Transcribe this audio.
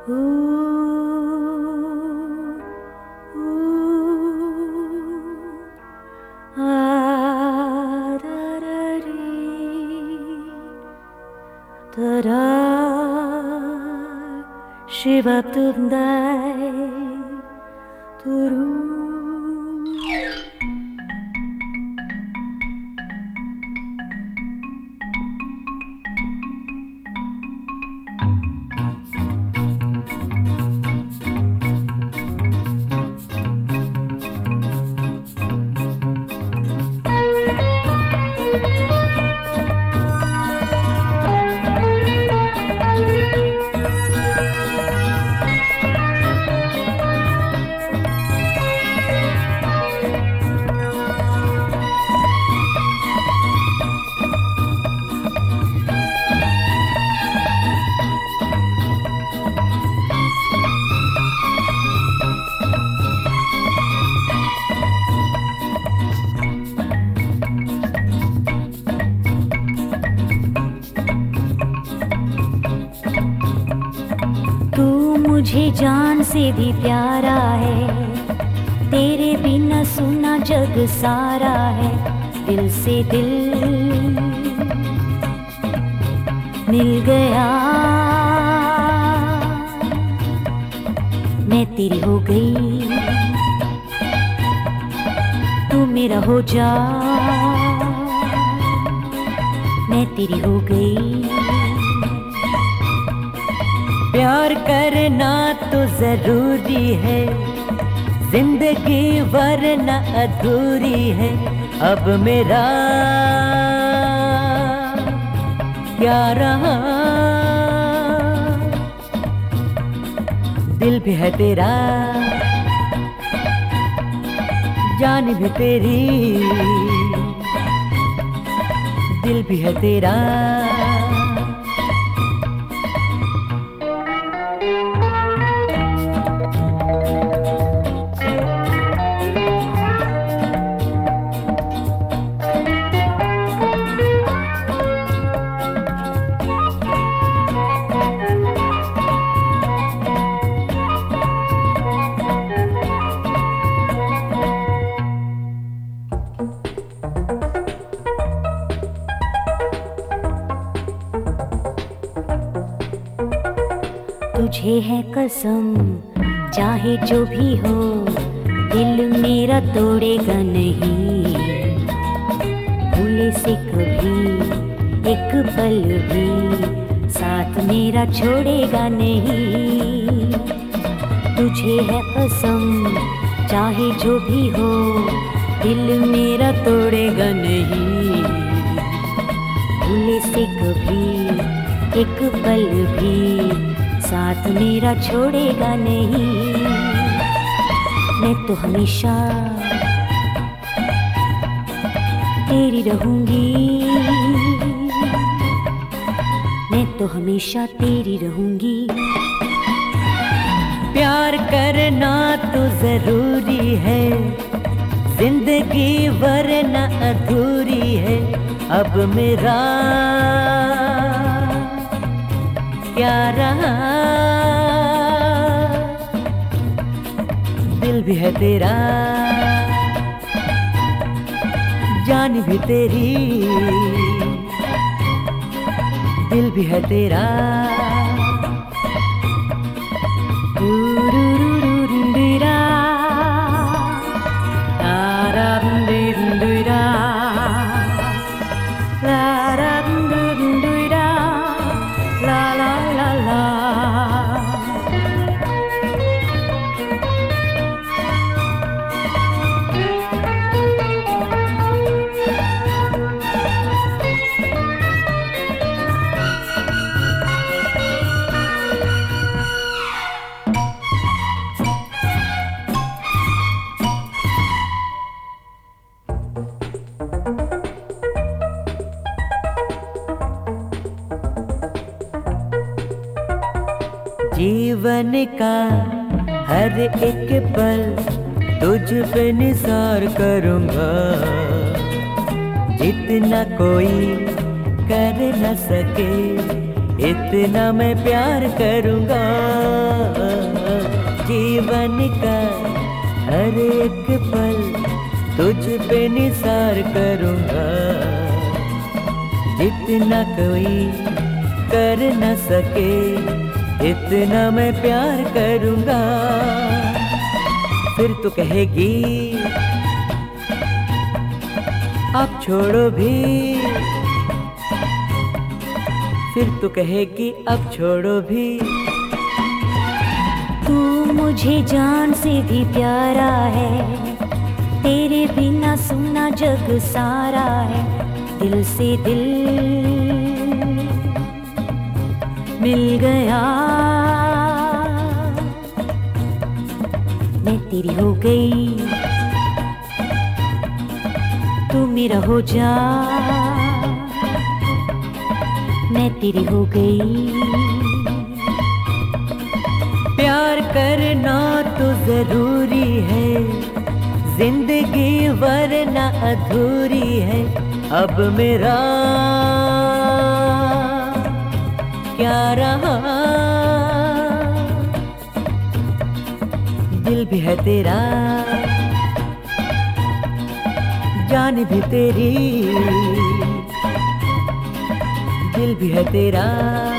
Ooh, ooh, ah, da, da, dee, da, da, shiva, dum, dai, doo. तू मुझे जान से भी प्यारा है, तेरे बिना सुना जग सारा है। दिल से दिल मिल गया, मैं तेरी हो गई, तू मेरा हो जा, मैं तेरी हो गई। प्यार करना तो जरूरी है, जिंदगी वरना अधूरी है। अब मेरा क्या रहा, दिल भी है तेरा, जान भी तेरी, दिल भी है तेरा। तुझे है कसम, चाहे जो भी हो, दिल मेरा तोड़ेगा नहीं। भूले से कभी एक पल भी साथ मेरा छोड़ेगा नहीं। तुझे है कसम, चाहे जो भी हो, दिल मेरा तोड़ेगा नहीं। भूले से कभी एक पल भी साथ मेरा छोड़ेगा नहीं। मैं तो हमेशा तेरी रहूंगी, मैं तो हमेशा तेरी रहूंगी। प्यार करना तो जरूरी है, जिंदगी वरना अधूरी है। अब मेरा क्या रहा, दिल भी है तेरा, जान भी तेरी, दिल भी है तेरा। जीवन का हर एक पल तुझ पे निसार करूँगा, जितना कोई कर न सके इतना मैं प्यार करूँगा, जीवन का हर एक पल तुझ पे निसार करूँगा। जितना कोई कर न सके इतना मैं प्यार करूँगा। फिर तू कहेगी अब छोड़ो भी, फिर तू कहेगी अब छोड़ो भी। तू मुझे जान से भी प्यारा है, तेरे बिना सुना जग सारा है। दिल से दिल मिल गया, मैं तेरी हो गई, तू मेरा हो जा, मैं तेरी हो गई। प्यार करना तो जरूरी है, जिंदगी वरना अधूरी है। अब मेरा क्या रहा, दिल भी है तेरा, जान भी तेरी, दिल भी है तेरा।